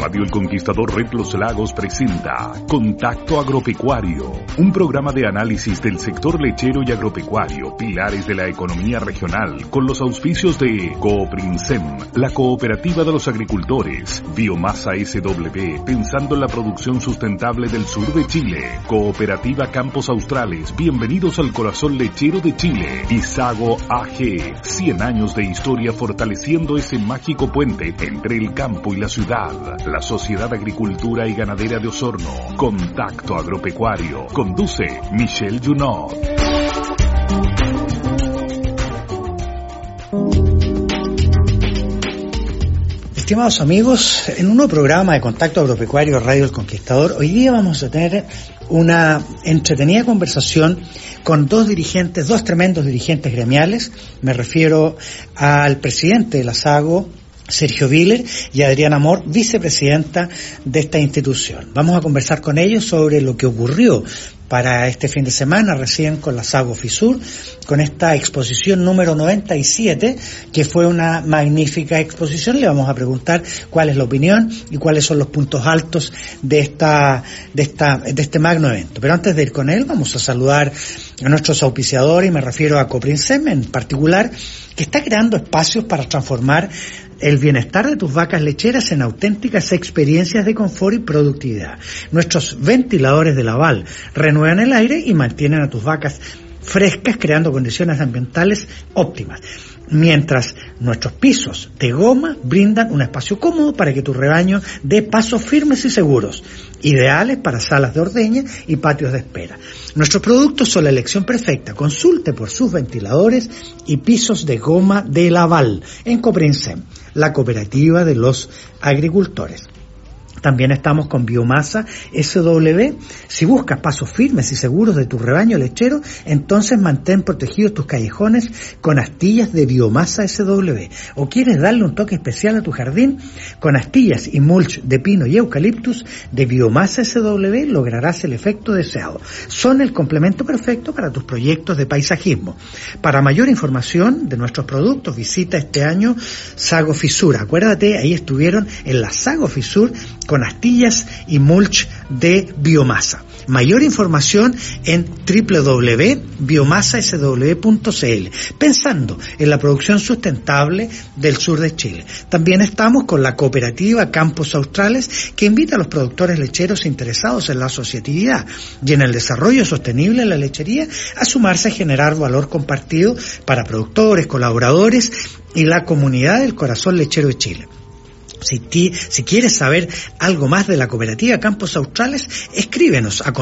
Radio El Conquistador Red Los Lagos presenta Contacto Agropecuario, un programa de análisis del sector lechero y agropecuario, pilares de la economía regional, con los auspicios de Cooprinsem, la cooperativa de los agricultores, Biomasa SW, pensando en la producción sustentable del sur de Chile, Cooperativa Campos Australes, bienvenidos al corazón lechero de Chile, y Sago AG, 100 años de historia fortaleciendo ese mágico puente entre el campo y la ciudad. La Sociedad de Agricultura y Ganadera de Osorno. Contacto Agropecuario. Conduce Michelle Junot. Estimados amigos, en un nuevo programa de Contacto Agropecuario Radio El Conquistador, hoy día vamos a tener una entretenida conversación con dos tremendos dirigentes gremiales. Me refiero al presidente de la SAGO, Sergio Viller, y Adriana Amor, vicepresidenta de esta institución. Vamos a conversar con ellos sobre lo que ocurrió para este fin de semana recién con la SAGO FISUR, con esta exposición número 97, que fue una magnífica exposición. Le vamos a preguntar cuál es la opinión y cuáles son los puntos altos de este magno evento. Pero antes de ir con él, vamos a saludar a nuestros auspiciadores, y me refiero a Cooprinsem en particular, que está creando espacios para transformar el bienestar de tus vacas lecheras en auténticas experiencias de confort y productividad. Nuestros ventiladores de Laval renuevan el aire y mantienen a tus vacas frescas, creando condiciones ambientales óptimas, mientras nuestros pisos de goma brindan un espacio cómodo para que tu rebaño dé pasos firmes y seguros, ideales para salas de ordeña y patios de espera. Nuestros productos son la elección perfecta. Consulte por sus ventiladores y pisos de goma de Laval en Cooprinsem, la cooperativa de los agricultores. También estamos con Biomasa SW. Si buscas pasos firmes y seguros de tu rebaño lechero, entonces mantén protegidos tus callejones con astillas de Biomasa SW. ¿O quieres darle un toque especial a tu jardín? Con astillas y mulch de pino y eucaliptus de Biomasa SW lograrás el efecto deseado. Son el complemento perfecto para tus proyectos de paisajismo. Para mayor información de nuestros productos, visita este año Sago FISUR. Acuérdate, ahí estuvieron en la Sago FISUR con astillas y mulch de biomasa. Mayor información en www.biomasasw.cl, pensando en la producción sustentable del sur de Chile. También estamos con la cooperativa Campos Australes, que invita a los productores lecheros interesados en la asociatividad y en el desarrollo sostenible de la lechería a sumarse a generar valor compartido para productores, colaboradores y la comunidad del corazón lechero de Chile. Si quieres saber algo más de la cooperativa Campos Australes, escríbenos a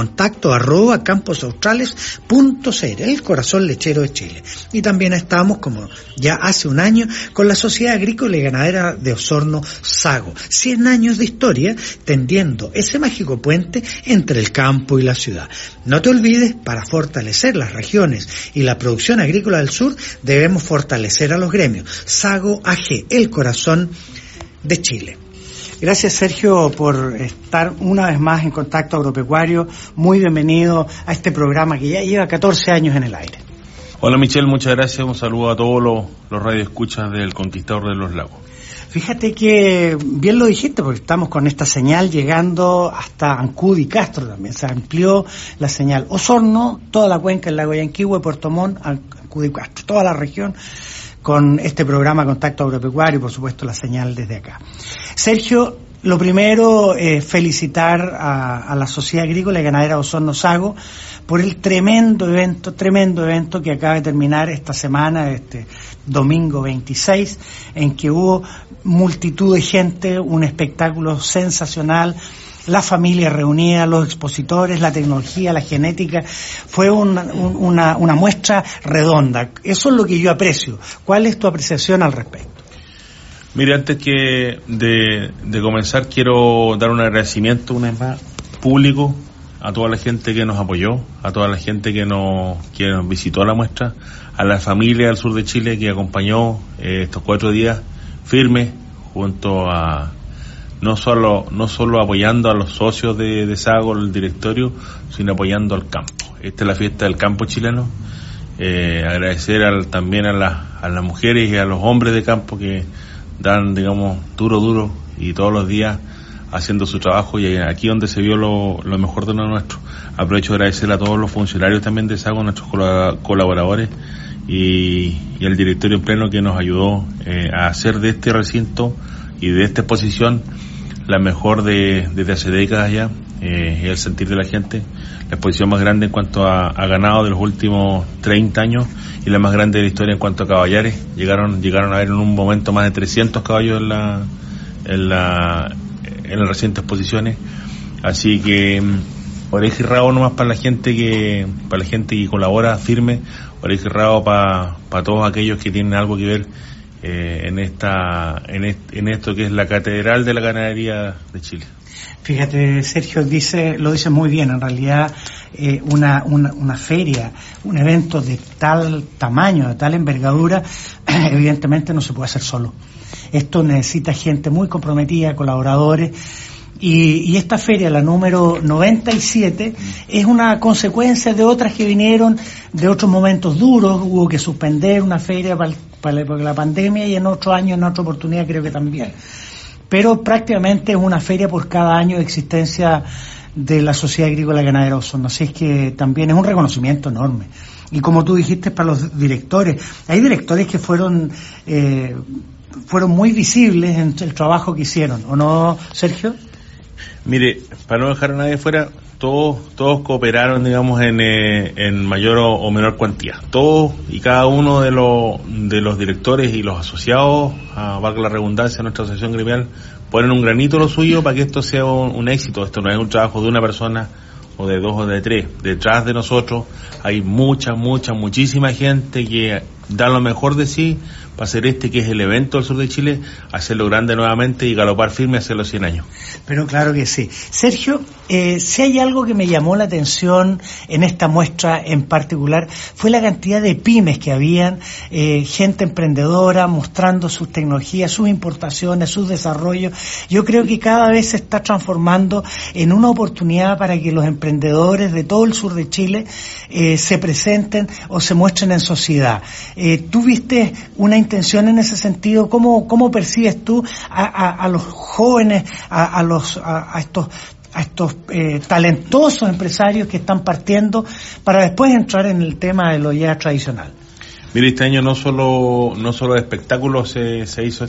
contacto@camposaustrales.cl, el corazón lechero de Chile. Y también estamos, como ya hace un año, con la Sociedad Agrícola y Ganadera de Osorno, SAGO. 100 años de historia tendiendo ese mágico puente entre el campo y la ciudad. No te olvides, para fortalecer las regiones y la producción agrícola del sur, debemos fortalecer a los gremios. SAGO AG, el corazón de Chile. Gracias, Sergio, por estar una vez más en Contacto Agropecuario. Muy bienvenido a este programa que ya lleva 14 años en el aire. Hola, Michelle, muchas gracias. Un saludo a todos los radioescuchas del Conquistador de los Lagos. Fíjate que bien lo dijiste, porque estamos con esta señal llegando hasta Ancud y Castro también. Se amplió la señal Osorno, toda la cuenca del lago Yanquihue, Puerto Montt, Ancud y Castro, toda la región, con este programa Contacto Agropecuario y por supuesto la señal desde acá. Sergio, lo primero es felicitar a la Sociedad Agrícola y Ganadera de Osorno SAGO por el tremendo evento que acaba de terminar esta semana, este domingo 26, en que hubo multitud de gente, un espectáculo sensacional, la familia reunida, los expositores, la tecnología, la genética. Fue una muestra redonda. Eso es lo que yo aprecio. ¿Cuál es tu apreciación al respecto? Mire, antes que de comenzar, quiero dar un agradecimiento una vez más público a toda la gente que nos apoyó, a toda la gente que nos visitó la muestra, a la familia del sur de Chile que acompañó estos 4 días firmes junto a no solo apoyando a los socios de SAGO, el directorio, sino apoyando al campo. Esta es la fiesta del campo chileno. Agradecer también a las mujeres y a los hombres de campo que dan, digamos, duro y todos los días haciendo su trabajo, y aquí donde se vio lo mejor de lo nuestro. Aprovecho de agradecerle a todos los funcionarios también de SAGO, nuestros colaboradores, y el directorio en pleno que nos ayudó a hacer de este recinto y de esta exposición la mejor desde hace décadas ya, y el sentir de la gente, la exposición más grande en cuanto a ganado de los últimos 30 años y la más grande de la historia en cuanto a caballares. Llegaron a haber en un momento más de 300 caballos en el recinto de exposiciones, así que oreja y rabo nomás para la gente que colabora firme, oreja y rabo para todos aquellos que tienen algo que ver en esto que es la catedral de la ganadería de Chile. Fíjate, Sergio, lo dice muy bien. En realidad, una feria, un evento de tal tamaño, de tal envergadura, evidentemente no se puede hacer solo. Esto necesita gente muy comprometida, colaboradores, y esta feria, la número 97, es una consecuencia de otras que vinieron de otros momentos duros. Hubo que suspender una feria para la pandemia, y en otro año, en otra oportunidad, creo que también. Pero prácticamente es una feria por cada año de existencia de la Sociedad Agrícola Ganadera Osorno. Así es que también es un reconocimiento enorme. Y como tú dijiste, para los directores, hay directores que fueron muy visibles en el trabajo que hicieron, ¿o no, Sergio? Mire, para no dejar a nadie fuera, todos cooperaron, digamos, en mayor o menor cuantía. Todos y cada uno de los directores y los asociados, valga la redundancia, a nuestra asociación gremial, ponen un granito lo suyo para que esto sea un éxito. Esto no es un trabajo de una persona o de dos o de tres. Detrás de nosotros hay muchísima gente que da lo mejor de sí para hacer que es el evento del sur de Chile, hacerlo grande nuevamente y galopar firme hacia los 100 años. Pero claro que sí. Sergio, si hay algo que me llamó la atención en esta muestra en particular, fue la cantidad de pymes que habían, gente emprendedora mostrando sus tecnologías, sus importaciones, sus desarrollos. Yo creo que cada vez se está transformando en una oportunidad para que los emprendedores de todo el sur de Chile se presenten o se muestren en sociedad. ¿Tú viste una intención en ese sentido? ¿Cómo percibes tú a los jóvenes, a estos talentosos empresarios que están partiendo para después entrar en el tema de lo ya tradicional? Mire, este año no solo de espectáculos se hizo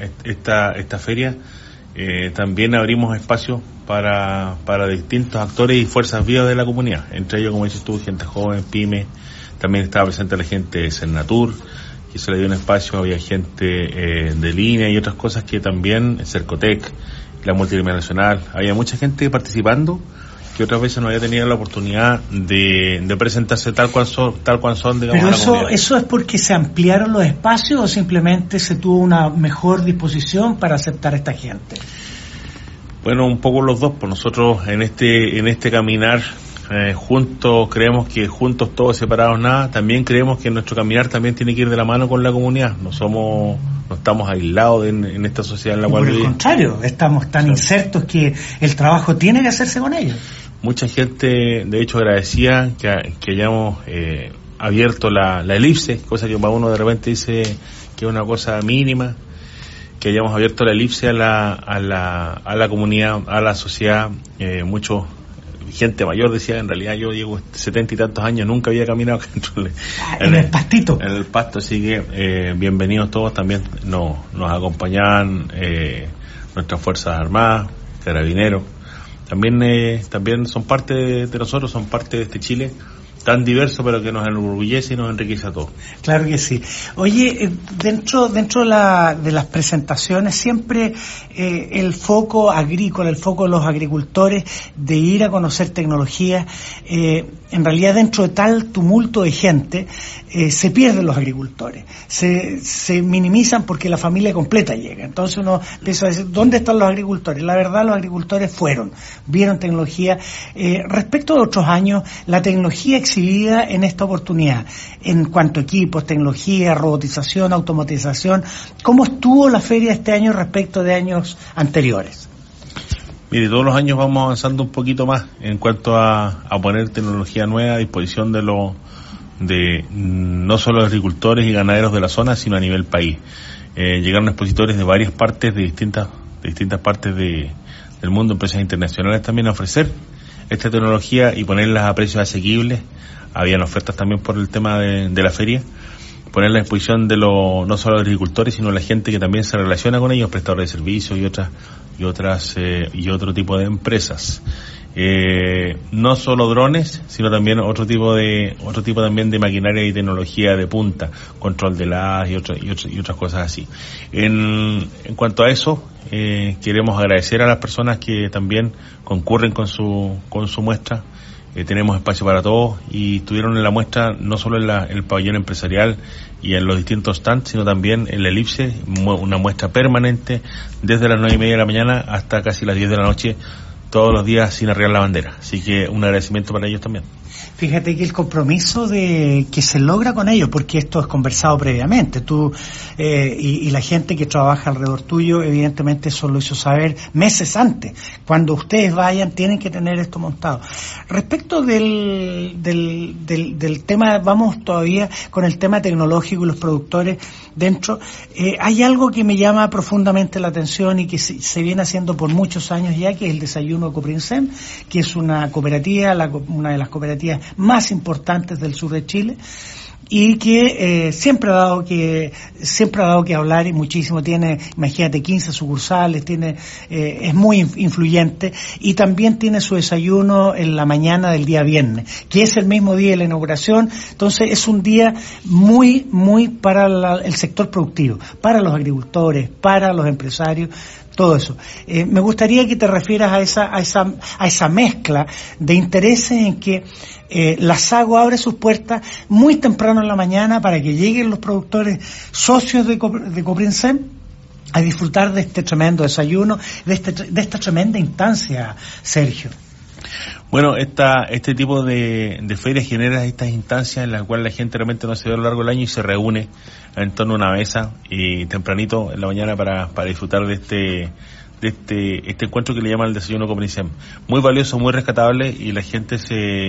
esta feria, también abrimos espacios para distintos actores y fuerzas vivas de la comunidad, entre ellos, como dices tú, gente joven, pyme. También estaba presente la gente de Cernatur, que se le dio un espacio, había gente de línea y otras cosas que también, Cercotec, la multinacional, había mucha gente participando que otras veces no había tenido la oportunidad de presentarse tal cual son, digamos. Pero eso es porque se ampliaron los espacios, o simplemente se tuvo una mejor disposición para aceptar a esta gente. Bueno, un poco los dos. Pues nosotros en este caminar juntos, creemos que juntos todos, separados nada. También creemos que nuestro caminar también tiene que ir de la mano con la comunidad. No estamos aislados en esta sociedad en la cual vivimos. Por el contrario, estamos tan insertos que el trabajo tiene que hacerse con ellos. Mucha gente, de hecho, agradecía que hayamos abierto la elipse, cosa que para uno de repente dice que es una cosa mínima, que hayamos abierto la elipse a la comunidad, a la sociedad. Gente mayor decía, en realidad yo llevo 70 y tantos años, nunca había caminado en el pastito. En el pasto, así que bienvenidos todos. También nos acompañaban nuestras Fuerzas Armadas, Carabineros. También son parte de nosotros, son parte de este Chile tan diverso, pero que nos enorgullece y nos enriquece a todos. Claro que sí. Oye, dentro de las presentaciones siempre el foco agrícola, el foco de los agricultores de ir a conocer tecnología, en realidad dentro de tal tumulto de gente se pierden los agricultores, se minimizan porque la familia completa llega. Entonces uno empieza a decir, ¿dónde están los agricultores? La verdad, los agricultores vieron tecnología. Respecto de otros años, la tecnología exhibida en esta oportunidad, en cuanto a equipos, tecnología, robotización, automatización, ¿cómo estuvo la feria este año respecto de años anteriores? Mire, todos los años vamos avanzando un poquito más en cuanto a poner tecnología nueva a disposición de no solo agricultores y ganaderos de la zona, sino a nivel país. Llegaron expositores de varias partes, de distintas distintas partes del mundo, empresas internacionales también, a ofrecer esta tecnología y ponerlas a precios asequibles. Habían ofertas también por el tema de la feria, ponerla a disposición de no solo los agricultores, sino la gente que también se relaciona con ellos, prestadores de servicios y otro tipo de empresas. No solo drones, sino también otro tipo también de maquinaria y tecnología de punta, control de las y otras cosas así. En cuanto a eso, queremos agradecer a las personas que también concurren con su muestra. Tenemos espacio para todos y estuvieron en la muestra no solo en el pabellón empresarial y en los distintos stands, sino también en la elipse, una muestra permanente desde las 9:30 de la mañana hasta casi las 10 de la noche, todos los días sin arriar la bandera. Así que un agradecimiento para ellos también. Fíjate que el compromiso que se logra con ellos, porque esto es conversado previamente, tú y la gente que trabaja alrededor tuyo, evidentemente eso lo hizo saber meses antes. Cuando ustedes vayan, tienen que tener esto montado. Respecto del tema, vamos todavía con el tema tecnológico y los productores dentro. Hay algo que me llama profundamente la atención y que se viene haciendo por muchos años ya, que es el desayuno Coprinsem, que es una cooperativa, una de las cooperativas más importantes del sur de Chile, y que siempre ha dado que hablar, y muchísimo. Tiene, imagínate, 15 sucursales, es muy influyente, y también tiene su desayuno en la mañana del día viernes, que es el mismo día de la inauguración. Entonces es un día muy, muy para el sector productivo, para los agricultores, para los empresarios, todo eso. Me gustaría que te refieras a esa mezcla de intereses en que la SAGO abre sus puertas muy temprano en la mañana para que lleguen los productores socios de Coprinsem a disfrutar de este tremendo desayuno, de esta tremenda instancia, Sergio. Bueno, este tipo de ferias genera estas instancias en las cuales la gente realmente no se ve a lo largo del año y se reúne en torno a una mesa y tempranito en la mañana para disfrutar de este encuentro que le llaman el desayuno Coprinsem. Muy valioso, muy rescatable, y la gente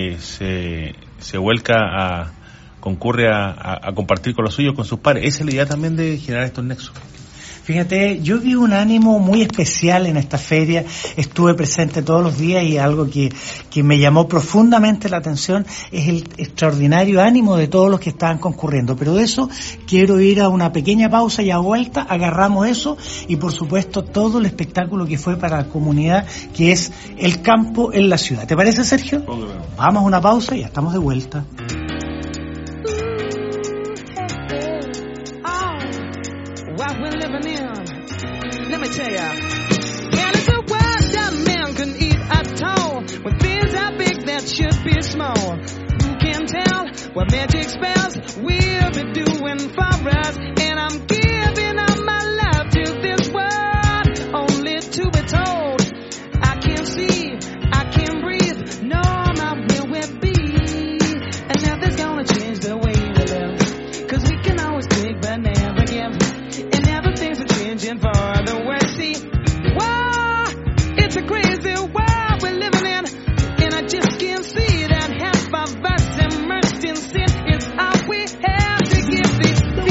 se vuelca concurre a compartir con los suyos, con sus pares. Esa es la idea también de generar estos nexos. Fíjate, yo vi un ánimo muy especial en esta feria, estuve presente todos los días, y algo que me llamó profundamente la atención es el extraordinario ánimo de todos los que estaban concurriendo. Pero de eso quiero ir a una pequeña pausa, y a vuelta agarramos eso y por supuesto todo el espectáculo que fue para la comunidad, que es el campo en la ciudad. ¿Te parece, Sergio? Vamos a una pausa y ya estamos de vuelta. What we're living in, let me tell ya. And it's a world that man can eat at all, when things are big that should be small. Who can tell what magic spells we'll be doing for us? And I'm giving up my life to this world, only to be told I can't see, I can't breathe, no, not where we'll be. And nothing's gonna change the way we live, 'cause we can always take but never give. Things are changing for the worse. See, wow, it's a crazy world we're living in, and I just can't see that half of us immersed in sin is all we have to give.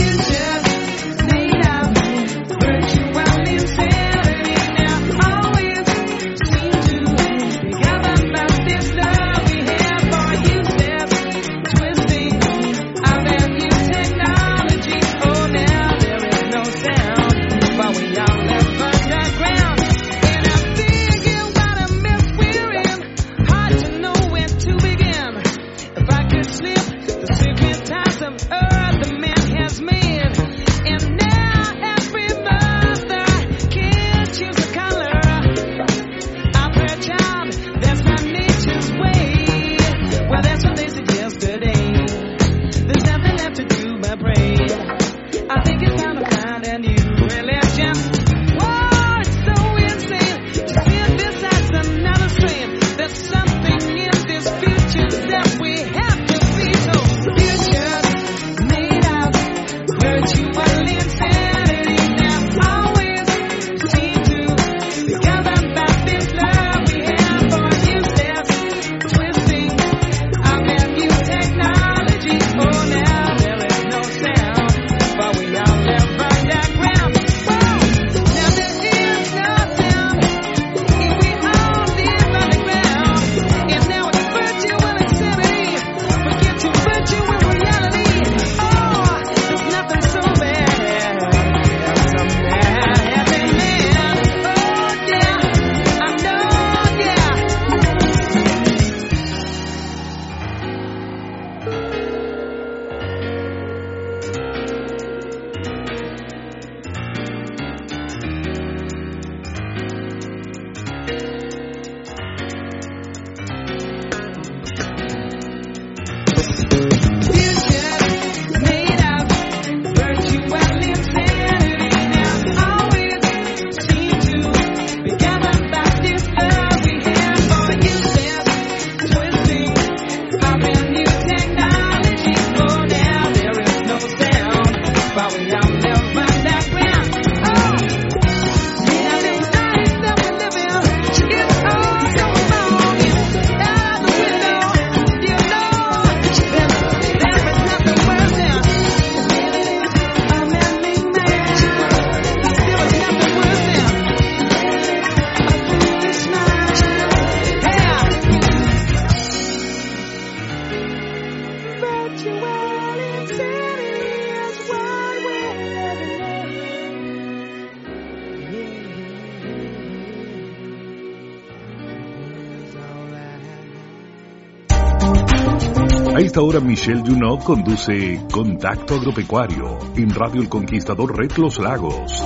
A esta hora Michelle Junot conduce Contacto Agropecuario en Radio El Conquistador Red Los Lagos.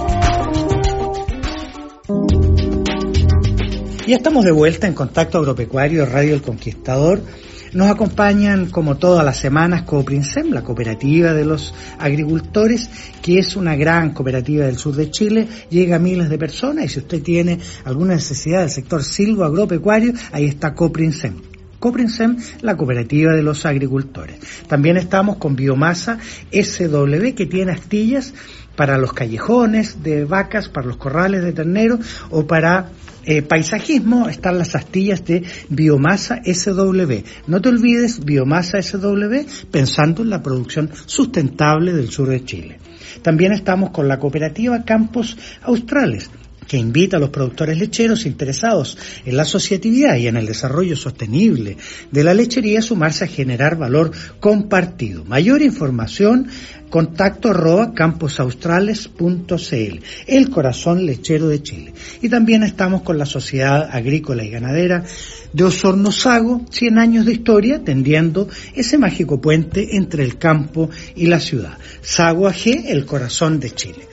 Ya estamos de vuelta en Contacto Agropecuario Radio El Conquistador. Nos acompañan, como todas las semanas, Coprinsem, la cooperativa de los agricultores, que es una gran cooperativa del sur de Chile, llega a miles de personas, y si usted tiene alguna necesidad del sector silvoagropecuario, ahí está Coprinsem. Coprinsem, la cooperativa de los agricultores. También estamos con Biomasa SW, que tiene astillas para los callejones de vacas, para los corrales de terneros o para paisajismo. Están las astillas de Biomasa SW. No te olvides, Biomasa SW, pensando en la producción sustentable del sur de Chile. También estamos con la cooperativa Campos Australes, que invita a los productores lecheros interesados en la asociatividad y en el desarrollo sostenible de la lechería a sumarse a generar valor compartido. Mayor información, contacto@camposaustrales.cl, el corazón lechero de Chile. Y también estamos con la Sociedad Agrícola y Ganadera de Osorno-Sago, 100 años de historia, tendiendo ese mágico puente entre el campo y la ciudad. Sago AG, el corazón de Chile.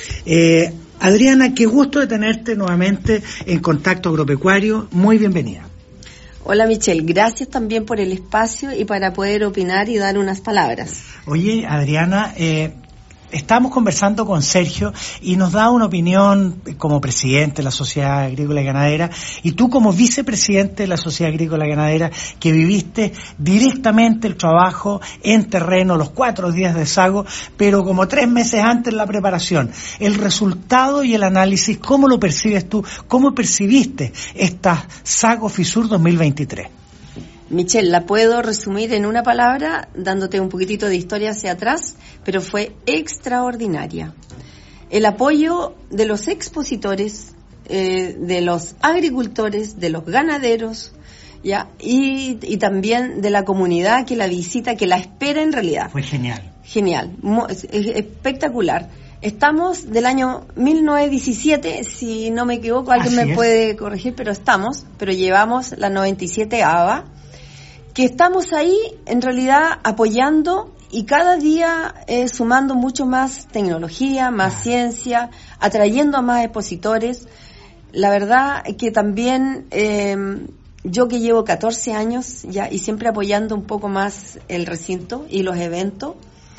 Adriana, qué gusto de tenerte nuevamente en Contacto Agropecuario. Muy bienvenida. Hola Michelle, gracias también por el espacio y para poder opinar y dar unas palabras. Oye, Adriana, estamos conversando con Sergio y nos da una opinión como presidente de la Sociedad Agrícola y Ganadera, y tú como vicepresidente de la Sociedad Agrícola y Ganadera, que viviste directamente el trabajo en terreno, los 4 días de Sago, pero como 3 meses antes la preparación. El resultado y el análisis, ¿cómo lo percibes tú? ¿Cómo percibiste esta Sago Fisur 2023? Michelle, la puedo resumir en una palabra, dándote un poquitito de historia hacia atrás, pero fue extraordinaria. El apoyo de los expositores, de los agricultores, de los ganaderos, ¿ya? Y también de la comunidad que la visita, que la espera en realidad. Fue genial. Genial, espectacular. Estamos del año 1917, si no me equivoco, alguien me puede corregir, pero llevamos la 97ª, que estamos ahí en realidad apoyando y cada día sumando mucho más tecnología, más ciencia, atrayendo a más expositores. La verdad que también yo que llevo 14 años ya y siempre apoyando un poco más el recinto y los eventos,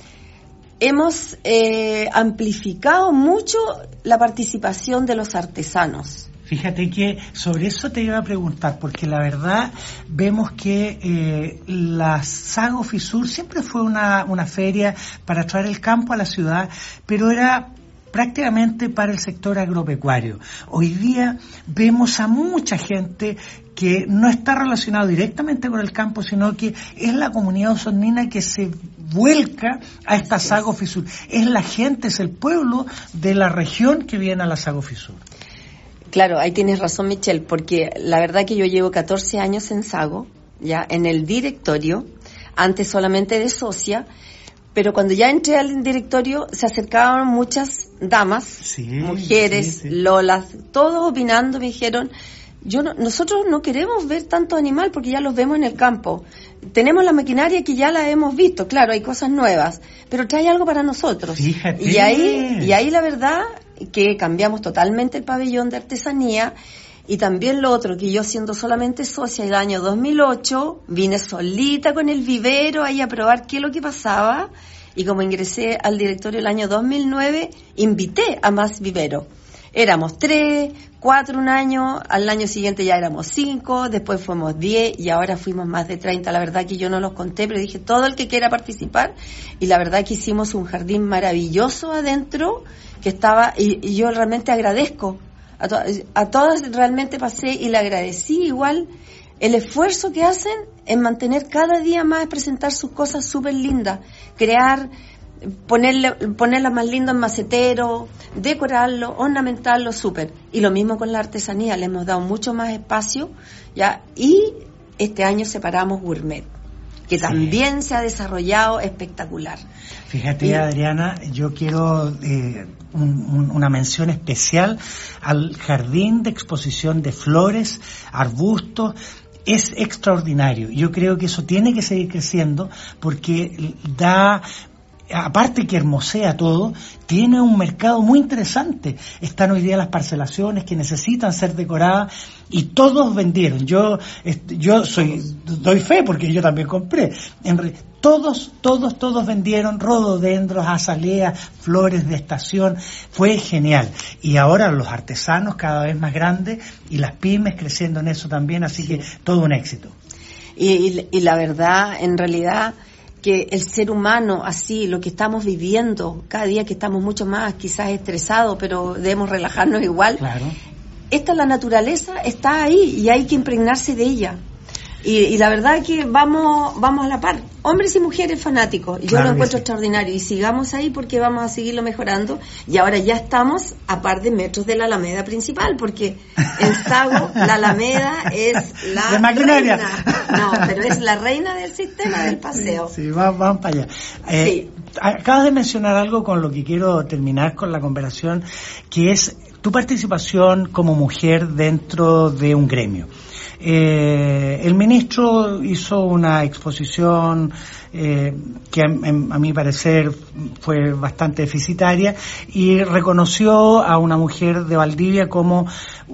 hemos amplificado mucho la participación de los artesanos. Fíjate que sobre eso te iba a preguntar, porque la verdad vemos que la Sago Fisur siempre fue una feria para traer el campo a la ciudad, pero era prácticamente para el sector agropecuario. Hoy día vemos a mucha gente que no está relacionado directamente con el campo, sino que es la comunidad osornina que se vuelca a esta Sago Fisur. Es la gente, es el pueblo de la región que viene a la Sago Fisur. Claro, ahí tienes razón, Michelle, porque la verdad que yo llevo 14 años en Sago, ya en el directorio, antes solamente de socia, pero cuando ya entré al directorio se acercaban muchas damas, mujeres, lolas, todos opinando, me dijeron, nosotros no queremos ver tanto animal porque ya los vemos en el campo. Tenemos la maquinaria que ya la hemos visto, claro, hay cosas nuevas, pero trae algo para nosotros. Fíjate. Y ahí la verdad que cambiamos totalmente el pabellón de artesanía. Y también lo otro, que yo siendo solamente socia el año 2008, vine solita con el vivero ahí a probar qué es lo que pasaba, y como ingresé al directorio el año 2009, invité a más vivero. Éramos 3, 4 un año, al año siguiente ya éramos 5, después fuimos 10 y ahora fuimos más de 30. La verdad que yo no los conté, pero dije todo el que quiera participar, y la verdad que hicimos un jardín maravilloso adentro, que estaba, y yo realmente agradezco. A todas realmente pasé y le agradecí igual el esfuerzo que hacen en mantener cada día más, presentar sus cosas súper lindas, crear, ponerlas más lindas en macetero, decorarlo, ornamentarlo, súper. Y lo mismo con la artesanía, le hemos dado mucho más espacio, ya, y este año separamos gourmet, que también se ha desarrollado espectacular. Fíjate, Adriana, yo quiero una mención especial al jardín de exposición de flores, arbustos es extraordinario. Yo creo que eso tiene que seguir creciendo porque da, aparte que hermosea todo, tiene un mercado muy interesante. Están hoy día las parcelaciones que necesitan ser decoradas y todos vendieron. Yo doy fe porque yo también compré. Todos vendieron rododendros, azaleas, flores de estación. Fue genial. Y ahora los artesanos cada vez más grandes y las pymes creciendo en eso también, así que todo un éxito. Y la verdad, en realidad, que el ser humano, así, lo que estamos viviendo, cada día que estamos mucho más quizás estresados, pero debemos relajarnos igual. Claro. La naturaleza está ahí y hay que impregnarse de ella. Y la verdad que vamos a la par, hombres y mujeres fanáticos. Yo Claro lo encuentro sí. extraordinario y sigamos ahí porque vamos a seguirlo mejorando. Y ahora ya estamos a par de metros de la Alameda principal, porque en Sago la Alameda es la de maquinaria. reina. No, pero es la reina del sistema del paseo. Sí, vamos para allá. Sí. Acabas de mencionar algo con lo que quiero terminar con la conversación, que es tu participación como mujer dentro de un gremio. El ministro hizo una exposición que a mi parecer fue bastante deficitaria y reconoció a una mujer de Valdivia como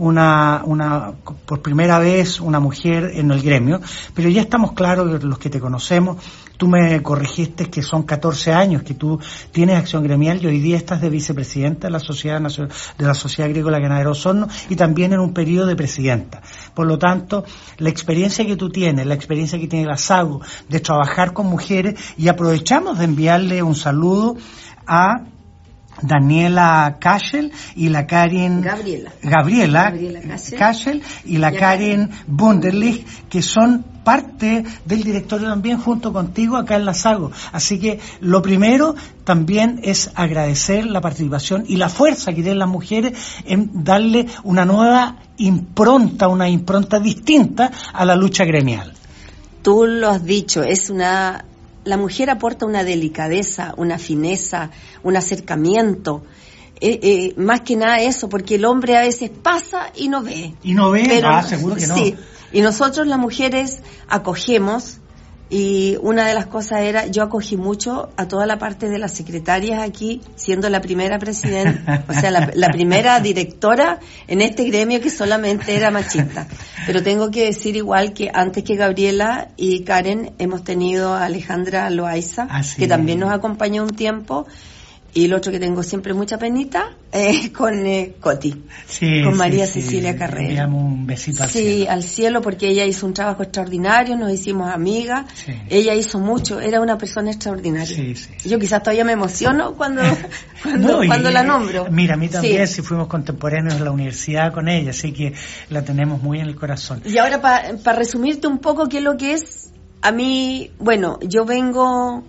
por primera vez una mujer en el gremio, pero ya estamos claros, los que te conocemos, tú me corregiste que son 14 años que tú tienes acción gremial y hoy día estás de vicepresidenta de la Sociedad Nacional, de la Sociedad Agrícola Ganadera Osorno y también en un periodo de presidenta. Por lo tanto, la experiencia que tú tienes, la experiencia que tiene la SAGO de trabajar con mujeres, y aprovechamos de enviarle un saludo a Daniela Cashel y la Karen Gabriela Cashel y la Karen Bunderlich, que son parte del directorio también junto contigo acá en la SAGO. Así que lo primero también es agradecer la participación y la fuerza que tienen las mujeres en darle una nueva impronta, una impronta distinta a la lucha gremial. Tú lo has dicho, la mujer aporta una delicadeza, una fineza, un acercamiento, más que nada eso, porque el hombre a veces pasa y no ve. Y no ve, pero, seguro que no. Sí, y nosotros las mujeres acogemos, y una de las cosas era, yo acogí mucho a toda la parte de las secretarias aquí, siendo la primera presidenta, o sea, la primera directora en este gremio que solamente era machista. Pero tengo que decir igual que antes que Gabriela y Karen hemos tenido a Alejandra Loaiza, que también nos acompañó un tiempo, y el otro que tengo siempre mucha penita con Coti, con María Cecilia Carrera. Le damos un besito al cielo. Sí, al cielo, porque ella hizo un trabajo extraordinario, nos hicimos amigas, ella hizo mucho, era una persona extraordinaria. Yo quizás todavía me emociono cuando la nombro. Mira, a mí también, si fuimos contemporáneos en la universidad con ella, así que la tenemos muy en el corazón. Y ahora, para resumirte un poco qué es lo que es, a mí, bueno, yo vengo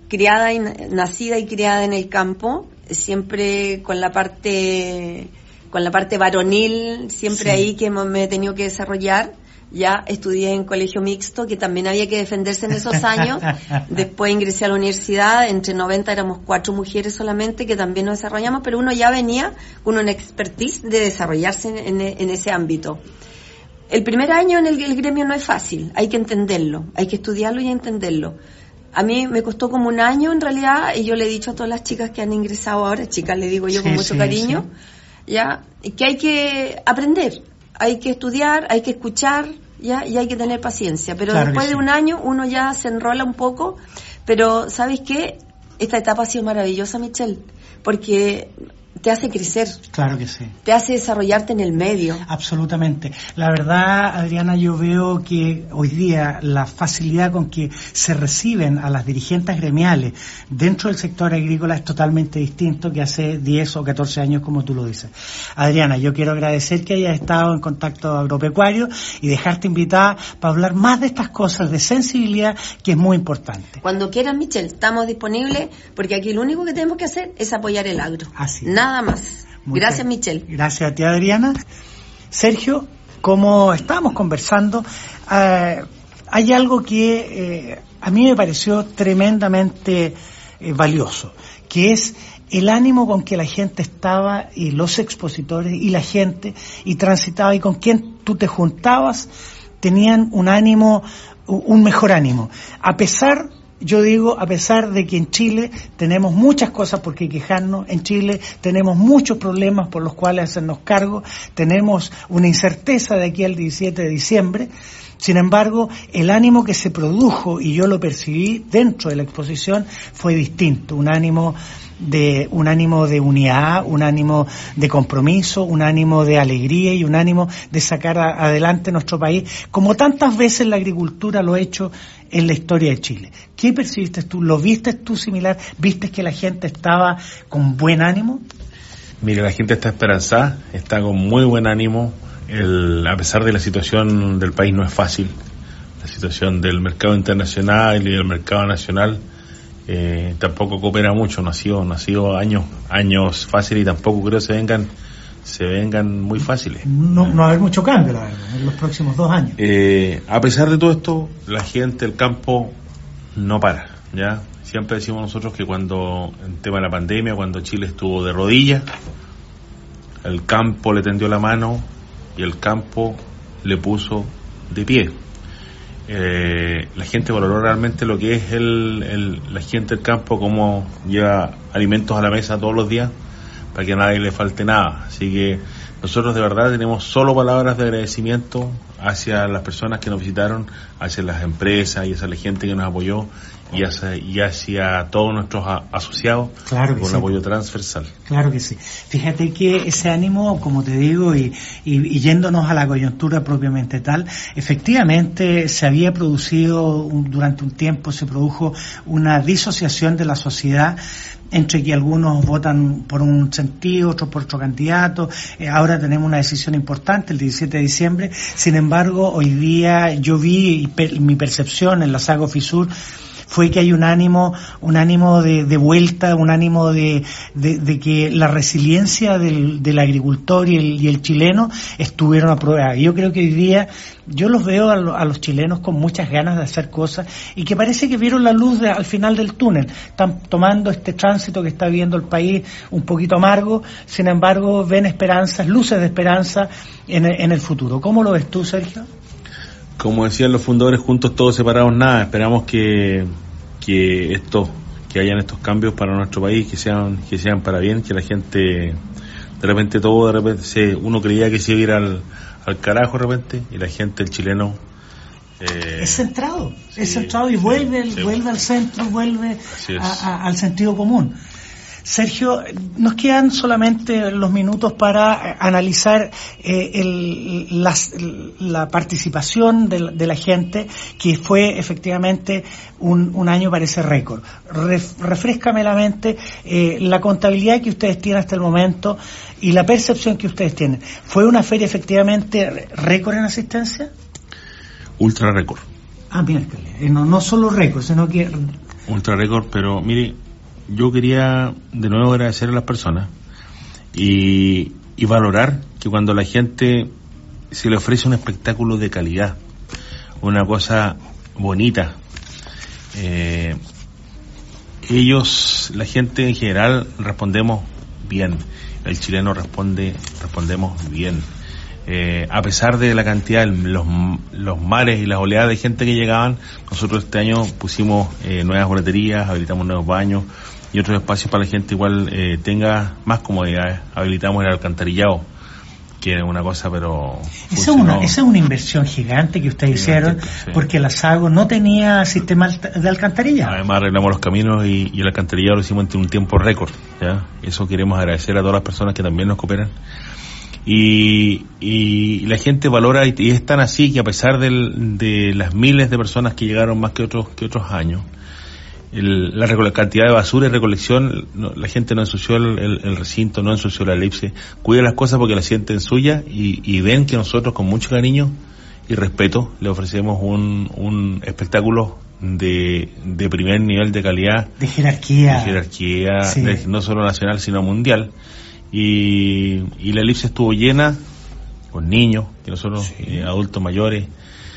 nacida y criada en el campo, siempre con la parte varonil, siempre ahí que me he tenido que desarrollar. Ya estudié en colegio mixto, que también había que defenderse en esos años. Después ingresé a la universidad, entre 90 éramos 4 mujeres solamente, que también nos desarrollamos, pero uno ya venía con una expertise de desarrollarse en ese ámbito. El primer año en el gremio no es fácil, hay que entenderlo, hay que estudiarlo y entenderlo. A mí me costó como un año en realidad, y yo le he dicho a todas las chicas que han ingresado ahora, chicas le digo yo con mucho cariño, ya, que hay que aprender, hay que estudiar, hay que escuchar, ya, y hay que tener paciencia. Pero después de un año uno ya se enrola un poco, pero ¿sabes qué? Esta etapa ha sido maravillosa, Michelle, porque te hace crecer. Claro que sí. Te hace desarrollarte en el medio. Absolutamente. La verdad, Adriana, yo veo que hoy día la facilidad con que se reciben a las dirigentes gremiales dentro del sector agrícola es totalmente distinto que hace 10 o 14 años, como tú lo dices. Adriana, yo quiero agradecer que hayas estado en Contacto Agropecuario y dejarte invitada para hablar más de estas cosas de sensibilidad, que es muy importante. Cuando quieras, Michelle, estamos disponibles, porque aquí lo único que tenemos que hacer es apoyar el agro. Así. Nada más. Gracias, Michelle. Gracias a ti, Adriana. Sergio, como estábamos conversando, hay algo que a mí me pareció tremendamente valioso, que es el ánimo con que la gente estaba, y los expositores y la gente, y transitaba, y con quien tú te juntabas, tenían un ánimo, un mejor ánimo. A pesar de que en Chile tenemos muchas cosas por qué quejarnos, en Chile tenemos muchos problemas por los cuales hacernos cargo, tenemos una incerteza de aquí al 17 de diciembre, sin embargo, el ánimo que se produjo, y yo lo percibí dentro de la exposición, fue distinto, un ánimo de unidad, un ánimo de compromiso, un ánimo de alegría y un ánimo de sacar adelante nuestro país, como tantas veces la agricultura lo ha hecho en la historia de Chile. ¿Qué percibiste tú? ¿Lo viste tú similar? ¿Viste que la gente estaba con buen ánimo? Mira, la gente está esperanzada, está con muy buen ánimo. A pesar de la situación del país no es fácil, la situación del mercado internacional y del mercado nacional tampoco coopera mucho, no ha sido años fáciles y tampoco creo se vengan muy fáciles. No va a haber mucho cambio, la verdad, en los próximos 2 años. A pesar de todo esto, la gente, el campo no para, ¿ya? Siempre decimos nosotros que cuando, en tema de la pandemia, cuando Chile estuvo de rodillas, el campo le tendió la mano y el campo le puso de pie. La gente valoró realmente lo que es la gente del campo, como lleva alimentos a la mesa todos los días para que a nadie le falte nada. Así que nosotros de verdad tenemos solo palabras de agradecimiento hacia las personas que nos visitaron, hacia las empresas y hacia la gente que nos apoyó y hacia todos nuestros asociados, claro que con sí. Un apoyo transversal. Claro que sí. Fíjate que ese ánimo, como te digo, y yéndonos a la coyuntura propiamente tal, efectivamente se había producido, durante un tiempo se produjo una disociación de la sociedad entre que algunos votan por un sentido, otros por otro candidato. Ahora tenemos una decisión importante el 17 de diciembre. Sin embargo, hoy día yo vi, mi percepción en la Sago Fisur fue que hay un ánimo de vuelta, un ánimo de que la resiliencia del agricultor y el chileno estuvieron a prueba. Y yo creo que hoy día yo los veo a los chilenos con muchas ganas de hacer cosas y que parece que vieron la luz al final del túnel. Están tomando este tránsito que está viviendo el país un poquito amargo, sin embargo ven esperanzas, luces de esperanza en el futuro. ¿Cómo lo ves tú, Sergio? Como decían los fundadores, juntos todos separados nada. Esperamos que hayan estos cambios para nuestro país, que sean para bien, que la gente de repente uno creía que se iba a ir al carajo de repente, y la gente, el chileno es centrado y vuelve al centro, vuelve al sentido común. Sergio, nos quedan solamente los minutos para analizar la participación de la gente, que fue efectivamente un año, parece récord. Refréscame la mente, la contabilidad que ustedes tienen hasta el momento y la percepción que ustedes tienen. ¿Fue una feria efectivamente récord en asistencia? Ultra récord. Miércoles. No solo récord, sino que... Ultra récord, pero mire, yo quería de nuevo agradecer a las personas y valorar que cuando la gente se le ofrece un espectáculo de calidad, una cosa bonita, la gente en general respondemos bien, el chileno respondemos bien. A pesar de la cantidad, los mares y las oleadas de gente que llegaban, nosotros este año pusimos nuevas boleterías, habilitamos nuevos baños y otros espacios para la gente igual tenga más comodidades. Habilitamos el alcantarillado, que era una cosa, pero esa es una inversión gigante que ustedes hicieron, sí, porque la Sago no tenía sistema de alcantarillado. Además arreglamos los caminos y el alcantarillado lo hicimos en un tiempo récord, ¿ya? Eso queremos agradecer a todas las personas que también nos cooperan. Y la gente valora, y es tan así que a pesar de las miles de personas que llegaron más que otros años, la cantidad de basura y recolección, la gente no ensució el recinto, no ensució la elipse, cuida las cosas porque las sienten suyas y ven que nosotros con mucho cariño y respeto le ofrecemos un espectáculo de primer nivel de calidad, de jerarquía, sí, no solo nacional sino mundial. Y la elipse estuvo llena con niños, que nosotros, sí, adultos mayores,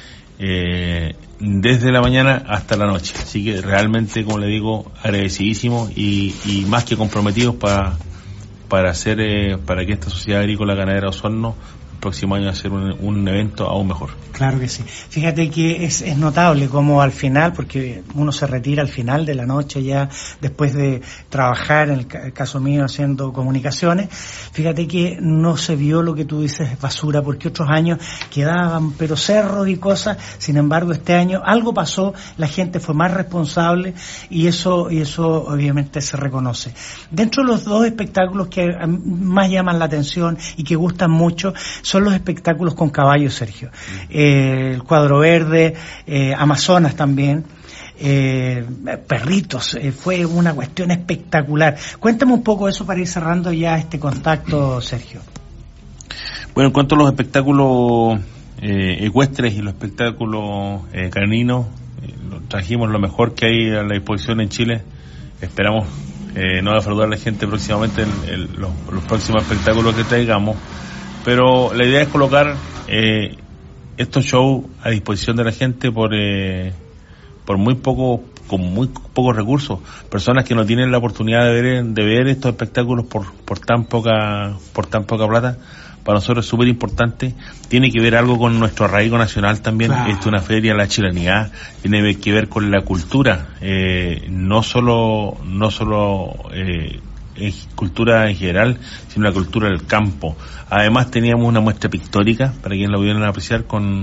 desde la mañana hasta la noche. Así que realmente, como le digo, agradecidísimos y más que comprometidos para que esta sociedad agrícola ganadera Osorno próximo año hacer un evento aún mejor. Claro que sí. Fíjate que es notable como al final, porque uno se retira al final de la noche ya después de trabajar, en el caso mío haciendo comunicaciones, fíjate que no se vio lo que tú dices basura, porque otros años quedaban pero cerros y cosas, sin embargo este año algo pasó, la gente fue más responsable y eso obviamente se reconoce. Dentro de los dos espectáculos que más llaman la atención y que gustan mucho son los espectáculos con caballos, Sergio. El Cuadro Verde, Amazonas también, perritos, fue una cuestión espectacular. Cuéntame un poco eso para ir cerrando ya este contacto, Sergio. Bueno, en cuanto a los espectáculos ecuestres y los espectáculos caninos, trajimos lo mejor que hay a la disposición en Chile. Esperamos no defraudar a la gente próximamente en los próximos espectáculos que traigamos, pero la idea es colocar estos shows a disposición de la gente por muy poco, con muy pocos recursos, personas que no tienen la oportunidad de ver estos espectáculos por tan poca plata. Para nosotros es súper importante, tiene que ver algo con nuestro arraigo nacional también. Claro. Es una feria, la chilenidad, tiene que ver con la cultura, no solo cultura en general, sino la cultura del campo. Además teníamos una muestra pictórica, para quien la pudieran apreciar,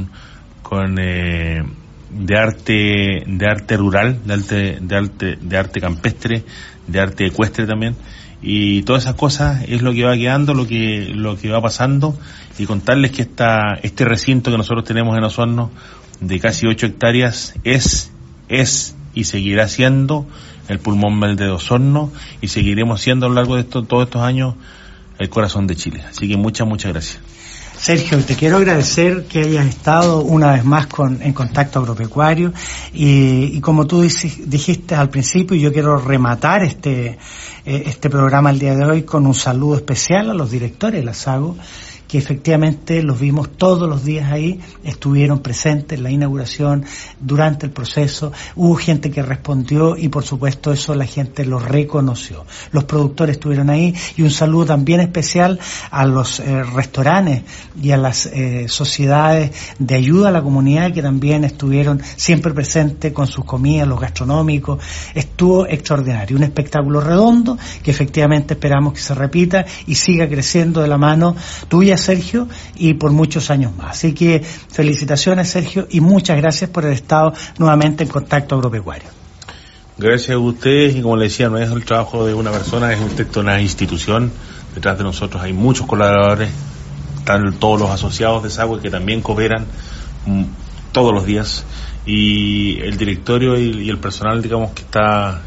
de arte rural, de arte campestre, de arte ecuestre también. Y todas esas cosas es lo que va quedando, lo que va pasando, y contarles que este recinto que nosotros tenemos en Osorno de casi 8 hectáreas es y seguirá siendo el pulmón verde de Osorno, y seguiremos siendo a lo largo de todos estos años el corazón de Chile. Así que muchas gracias. Sergio, te quiero agradecer que hayas estado una vez más en Contacto Agropecuario, y como tú dijiste al principio, yo quiero rematar este programa el día de hoy con un saludo especial a los directores de la SAGO, que efectivamente los vimos todos los días ahí, estuvieron presentes en la inauguración, durante el proceso, hubo gente que respondió y por supuesto eso la gente lo reconoció. Los productores estuvieron ahí, y un saludo también especial a los restaurantes y a las sociedades de ayuda a la comunidad, que también estuvieron siempre presentes con sus comidas, los gastronómicos. Estuvo extraordinario, un espectáculo redondo que efectivamente esperamos que se repita y siga creciendo de la mano tuya, Sergio, y por muchos años más. Así que felicitaciones, Sergio, y muchas gracias por haber estado nuevamente en Contacto Agropecuario. Gracias a ustedes, y como les decía, no es el trabajo de una persona, es una institución. Detrás de nosotros hay muchos colaboradores, están todos los asociados de SAGO que también cooperan todos los días, y el directorio y el personal, digamos, que está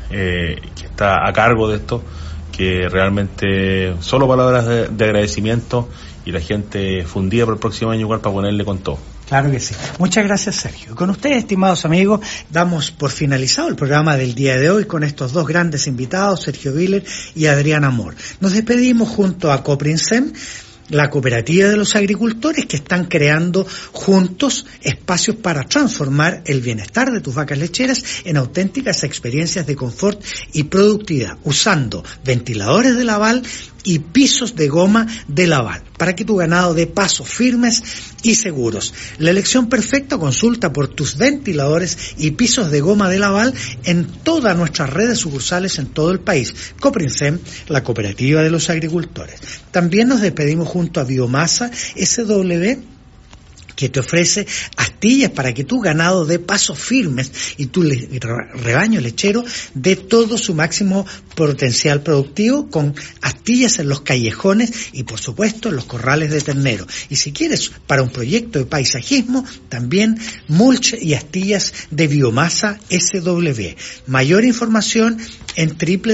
a cargo de esto, que realmente solo palabras de agradecimiento, y la gente fundida para el próximo año igual para ponerle con todo. Claro que sí. Muchas gracias, Sergio. Con ustedes, estimados amigos, damos por finalizado el programa del día de hoy con estos dos grandes invitados, Sergio Viller y Adrián Amor. Nos despedimos junto a Coprinsem, la cooperativa de los agricultores, que están creando juntos espacios para transformar el bienestar de tus vacas lecheras en auténticas experiencias de confort y productividad, usando ventiladores de Laval y pisos de goma de Laval, para que tu ganado dé pasos firmes y seguros. La elección perfecta, consulta por tus ventiladores y pisos de goma de Laval en todas nuestras redes sucursales en todo el país. Coprinsem, la cooperativa de los agricultores. También nos despedimos junto a Biomasa SW, que te ofrece astillas para que tu ganado dé pasos firmes y tu rebaño lechero dé todo su máximo potencial productivo, con astillas en los callejones y por supuesto en los corrales de ternero. Y si quieres para un proyecto de paisajismo, también mulch y astillas de Biomasa SW. Mayor información en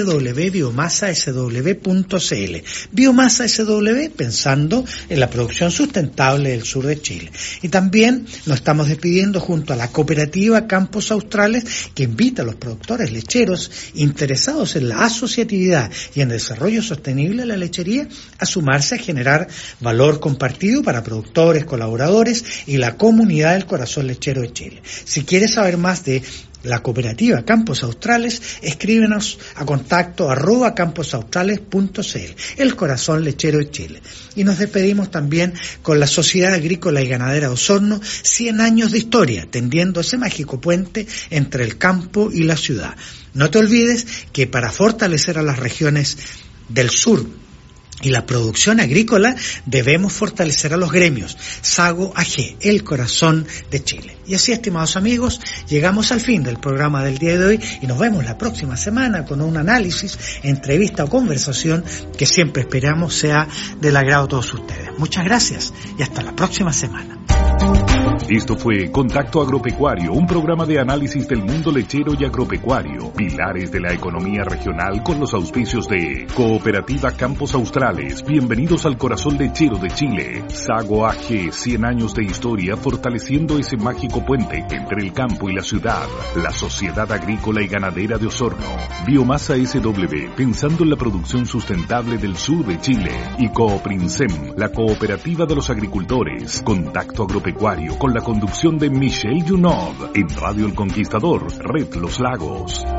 www.biomasasw.cl. Biomasa SW, pensando en la producción sustentable del sur de Chile. Y también nos estamos despidiendo junto a la cooperativa Campos Australes, que invita a los productores lecheros interesados en la asociatividad y en el desarrollo sostenible de la lechería a sumarse a generar valor compartido para productores, colaboradores y la comunidad del corazón lechero de Chile. Si quieres saber más de la cooperativa Campos Australes, escríbenos a contacto@camposaustrales.cl, el corazón lechero de Chile. Y nos despedimos también con la Sociedad Agrícola y Ganadera de Osorno, 100 años de historia, tendiendo ese mágico puente entre el campo y la ciudad. No te olvides que para fortalecer a las regiones del sur y la producción agrícola, debemos fortalecer a los gremios. Sago AG, el corazón de Chile. Y así, estimados amigos, llegamos al fin del programa del día de hoy y nos vemos la próxima semana con un análisis, entrevista o conversación que siempre esperamos sea del agrado de todos ustedes. Muchas gracias y hasta la próxima semana. Esto fue Contacto Agropecuario, un programa de análisis del mundo lechero y agropecuario, pilares de la economía regional, con los auspicios de Cooperativa Campos Australes. Bienvenidos al corazón lechero de Chile. Sago AG, 100 años de historia fortaleciendo ese mágico puente entre el campo y la ciudad. La Sociedad Agrícola y Ganadera de Osorno. Biomasa SW, pensando en la producción sustentable del sur de Chile. Y Cooprinsem, la cooperativa de los agricultores. Contacto Agropecuario, con la conducción de Michelle Junod, en Radio El Conquistador, Red Los Lagos.